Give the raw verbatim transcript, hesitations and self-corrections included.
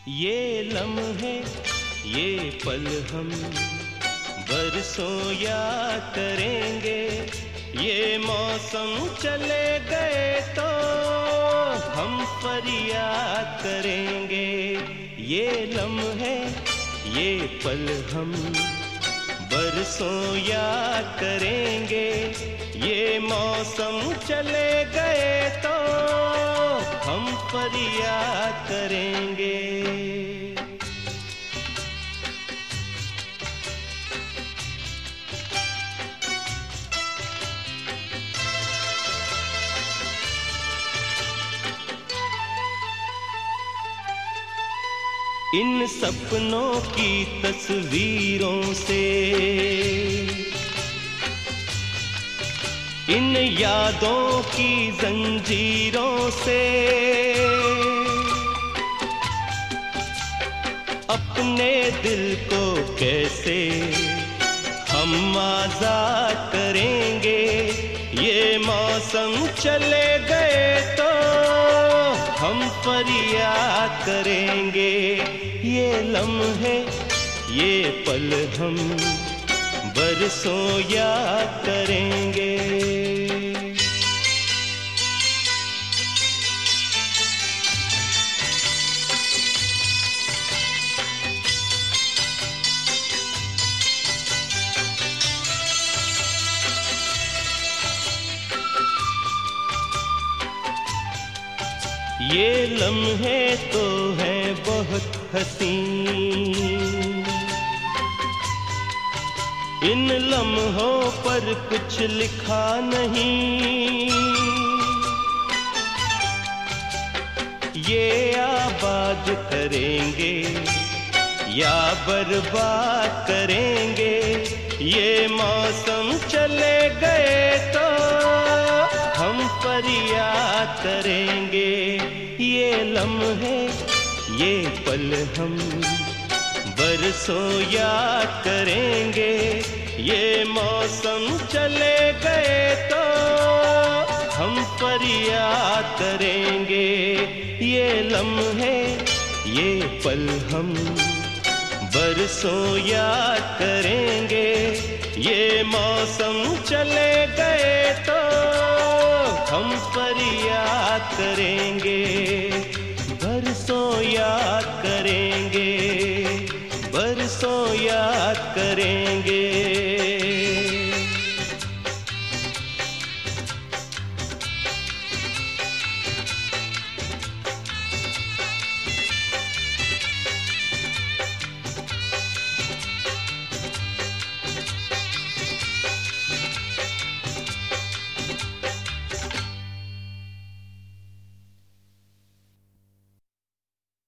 ये लम्हे ये पल हम बरसों याद करेंगे। ये मौसम चले गए तो हम फरियाद करेंगे। ये लम्हे ये पल हम बरसों याद करेंगे। ये मौसम चले गए तो हम फरियाद करेंगे। इन सपनों की तस्वीरों से, इन यादों की जंजीरों से अपने दिल को कैसे हम आजाद करेंगे। ये मौसम चले गए तो हम फरियाद करेंगे। ये लम्हे ये पल हम बरसों याद करेंगे। ये लम्हे तो हैं बहुत हसीन, इन लम्हों पर कुछ लिखा नहीं। ये आबाद करेंगे या बर्बाद करेंगे। ये मौसम चले गए तो हम फरियाद करेंगे। ये लम्हे ये पल हम बरसों याद करेंगे। ये मौसम चले गए तो हम फरियाद करेंगे। ये लम्हे ये पल हम बरसों याद करेंगे। ये मौसम चले गए तो हम फरियाद करेंगे। बरसों याद करेंगे, बरसों याद करेंगे।